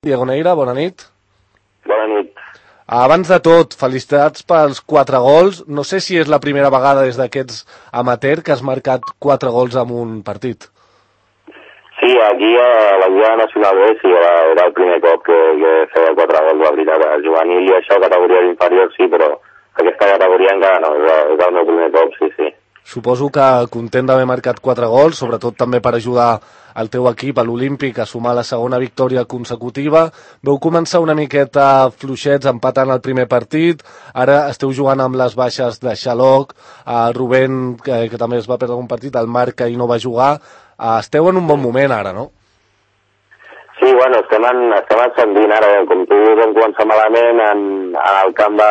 Diego Neira, bona nit. Bona nit. Abans de tot, felicitats pels 4 gols. No sé si és la primera vegada des d'aquests amateur que has marcat 4 gols en un partit. Sí, aquí a la Lliga Nacional B sí, era el primer cop que feia 4 gols, la veritat. A juvenil i això, categoria inferior, sí, però aquesta categoria encara no, és el meu primer cop, sí. Suposo que content d'haver marcat 4 gols, sobretot també per ajudar el teu equip, a l'Olímpic, a sumar la segona victòria consecutiva. Veu començar una miqueta fluixets empatant el primer partit, ara esteu jugant amb les baixes de Xaloc, Rubén, que també es va perdre un partit, el Marc, que ahir no va jugar. Esteu en un bon moment ara, no? Sí, bueno, estem ascendint ara, com tu dius, vam començar malament en el camp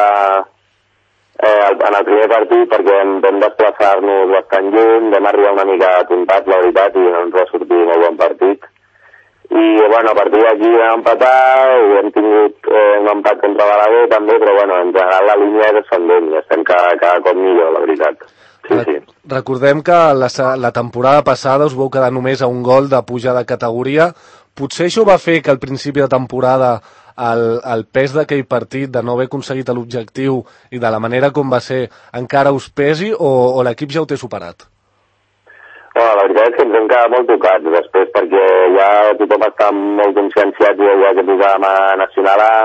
en el primer partit perquè vam desplaçar-nos bastant lluny, vam arribar una mica apuntats, la veritat, i no ens va sortir molt bon partit. I, bueno, a partir d'aquí vam empatar, hem tingut un empat contra Balaguer també, però, bueno, en general la línia és ascendent, i estem cada cop millor, la veritat. Sí. Recordem que la temporada passada us vau quedar només a un gol de pujar de categoria. Potser això va fer que al principi de temporada el pes d'aquell partit, de no haver aconseguit l'objectiu i de la manera com va ser, encara us pesi o l'equip ja ho té superat? Bueno, la veritat és que ens hem quedat molt tocats després, perquè ja tothom està molt conscienciat ja que posàvem a Nacional A.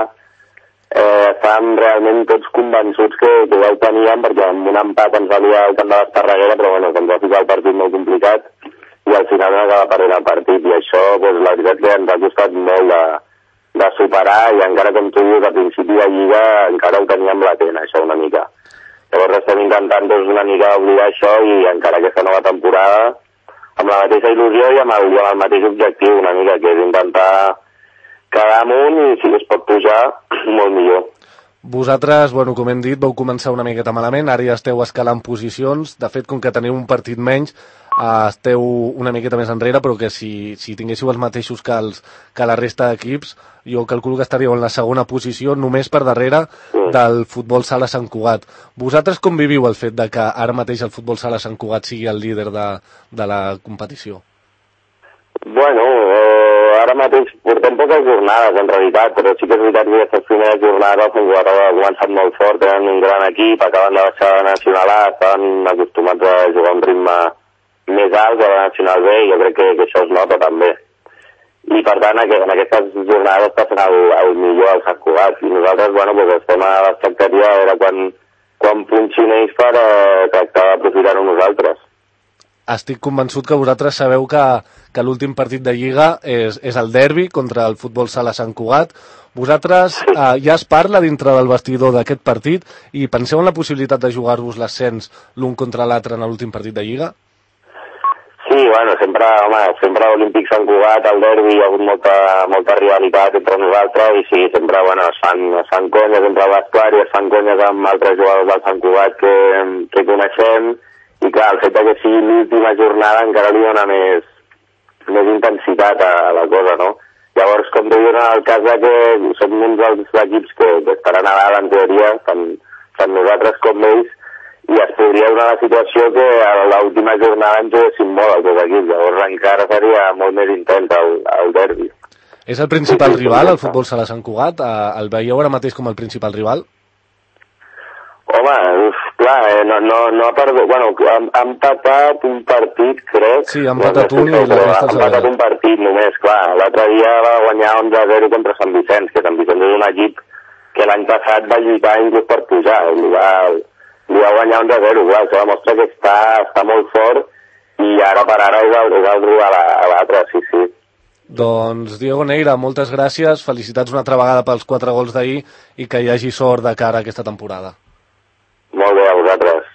Estàvem realment tots convençuts que ja ho teníem, perquè amb un empat ens va liar el camp de l'Estarreguera, però bueno, ens va ficar el partit molt complicat i al final vam acabar perdent el partit, i això, doncs, la veritat que ens ha costat molt de superar, i encara, com tu dius, a principi de Lliga encara ho teníem latent, això, una mica. Llavors estem intentant, doncs, una mica oblidar això, i encara aquesta nova temporada amb la mateixa il·lusió i amb el mateix objectiu, una mica, que és intentar quedar amunt, i si es pot pujar, molt millor. Vosaltres, bueno, com hem dit, vau començar una miqueta malament, ara ja esteu escalant posicions. De fet, com que teniu un partit menys, esteu una miqueta més enrere, però que si tinguéssiu els mateixos que la resta d'equips, jo calculo que estaríeu en la segona posició, només per darrere del Futbol Sala Sant Cugat. Vosaltres com viviu el fet de que ara mateix el Futbol Sala Sant Cugat sigui el líder de la competició? Bueno, ara mateix portem poques jornades, en realitat, però sí que és veritat que aquestes primeres jornades el Sant Cugat ha començat molt fort, tenen un gran equip, acaben de baixar a Nacional A, estaven acostumats a jugar a un ritme més alt que a la Nacional B, i jo crec que això es nota també. I per tant, en aquestes jornades està fent el millor al Sant Cugat, i nosaltres, bueno, doncs estem a l'expectativa de veure quan punxin ells per tractar d'aprofitar-ho nosaltres. Estic convençut que vosaltres sabeu que l'últim partit de Lliga és el derbi contra el Futbol Sala Sant Cugat. Vosaltres ja es parla dintre del vestidor d'aquest partit i penseu en la possibilitat de jugar-vos l'ascens l'un contra l'altre en l'últim partit de Lliga? Sí, bueno, sempre a l'Olímpic Sant Cugat, al derbi, hi ha hagut molta rivalitat entre nosaltres, i sí, sempre, bueno, es fan conyes entre el vestuari, es fan conyes amb altres jugadors del Sant Cugat que coneixem, i clar, el fet que sigui l'última jornada encara li dona més intensitat a la cosa, no? Llavors, com tu dius, en el cas que som uns dels equips que estaran a dalt, en teoria, tant nosaltres com ells, i es podria donar la situació que a l'última jornada ens juguéssim molt els dos equips, llavors encara seria molt més intens el derbi. És el principal rival, el Futbol Sala Sant Cugat? El veieu ara mateix com el principal rival? Home, clar, no ha perdut... Bueno, ha empatat un partit, crec. Sí, ha empatat un i la resta ha empatat un partit només, clar. L'altre dia va guanyar 11-0 contra Sant Vicenç, que Sant Vicenç és un equip que l'any passat va lluitar inclús per pujar. Li va guanyar 11-0, clar, això demostra que està molt fort, i ara per ara és el rival a l'altre, sí. Doncs, Diego Neira, moltes gràcies, felicitats una altra vegada pels 4 gols d'ahir i que hi hagi sort de cara a aquesta temporada. Molt bé, a vosaltres.